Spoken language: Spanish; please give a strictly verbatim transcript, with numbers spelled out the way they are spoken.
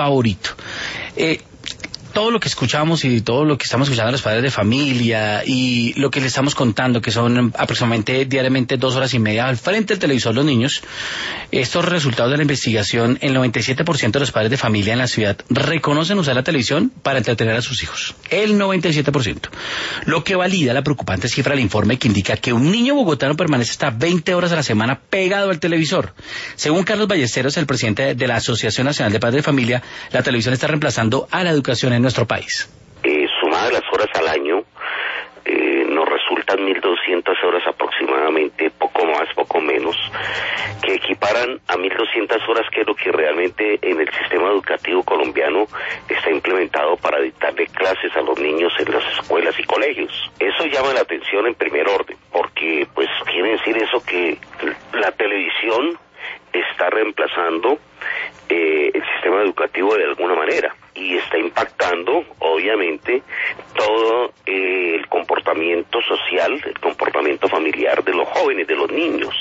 favorito. Eh, todo lo que escuchamos y todo lo que estamos escuchando a los padres de familia y lo que les estamos contando, que son aproximadamente diariamente dos horas y media al frente del televisor los niños, estos resultados de la investigación, el noventa y siete por ciento de los padres de familia en la ciudad reconocen usar la televisión para entretener a sus hijos. El noventa y siete por ciento. Lo que valida la preocupante cifra del informe que indica que un niño bogotano permanece hasta veinte horas a la semana pegado al televisor. Según Carlos Ballesteros, el presidente de la Asociación Nacional de Padres de Familia, la televisión está reemplazando a la educación en nuestro país. Eh, sumadas las horas al año, eh, nos resultan mil doscientas horas aproximadamente, poco más, poco menos, que equiparan a mil doscientas horas, que es lo que realmente en el sistema educativo colombiano está implementado para dictarle clases a los niños en las escuelas y colegios. Eso llama la atención en primer orden, porque pues quiere decir eso que la televisión está reemplazando eh, el sistema educativo de alguna manera y está impactando obviamente todo eh, el comportamiento social, el comportamiento familiar de los jóvenes, de los niños.